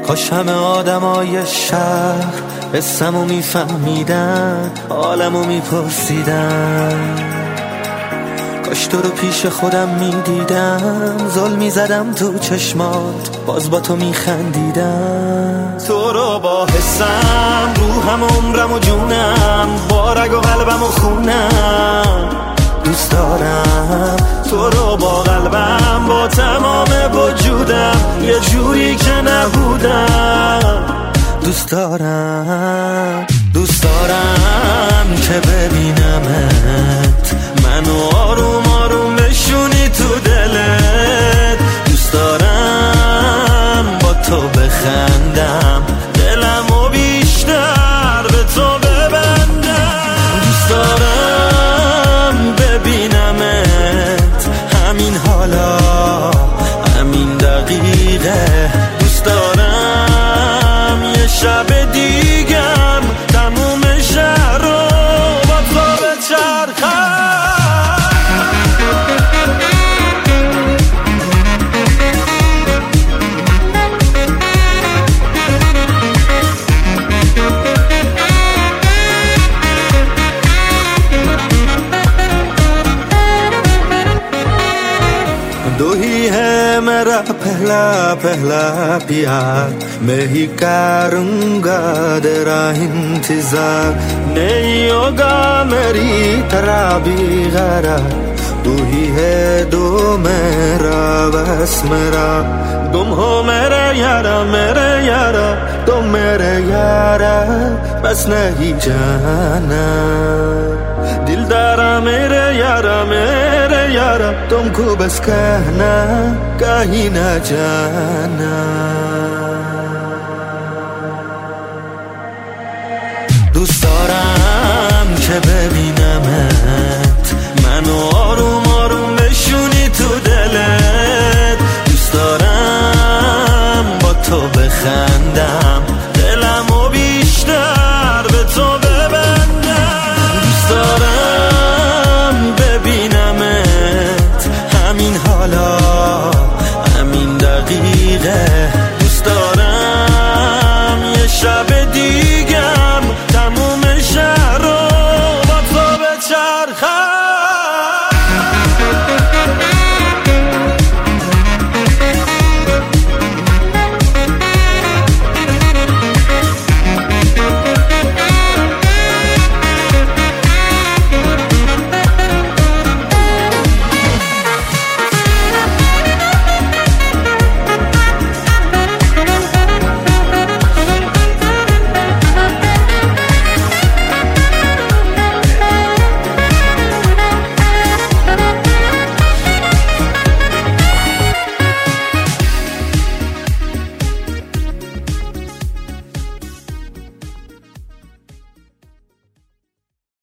کاش همه آدمای شهر اسمو میفهمیدن، حالمو میپرسیدن، کاش تو رو پیش خودم میدیدم، زل میزدم تو چشمات باز با تو میخندیدم. تو رو با حسم، روحم، عمرم و جونم، با رگ و قلبم و خونم دوست دارم. تو رو با قلبم، با تمام وجودم، یه جوری که نبودم دوست دارم. دوست دارم که ببینمت، منو آروم آروم بشونی تو دلت. دوست دارم با تو بخندم، دلمو بیشتر به تو ببندم. دوست دارم ببینمت همین حالا، همین دقیقه. دوست دارم یه شب دیگم تموم شهر رو با تو بچرخم. दो ही है मेरा पहला पहला प्यार, मैं ही करूँगा तेरा इंतजार। नहीं होगा मेरी तरह भी गरार, तू ही है दो मेरा बस मेरा। तुम हो मेरे यारा तुम मेरे यारा, बस नहीं जाना दिलदारा मेरे यारा तुमको बस कहना, कहीं ना जाना। دوست دارم که ببینمت، منو آروم آروم بشونی تو دلت. دوست دارم با تو بخندم، دلمو بیشتر به تو ببندم. دوست دارم ببینمت همین حالا، همین دقیقه.